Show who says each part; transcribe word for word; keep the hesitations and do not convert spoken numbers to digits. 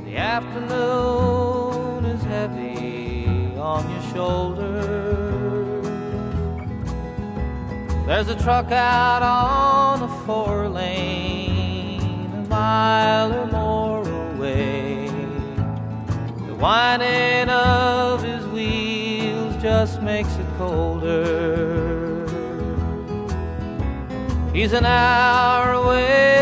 Speaker 1: The afternoon is heavy on your shoulders. There's a truck out on the four lane, a mile or more away. The whining of his wheels just makes it colder. He's an hour away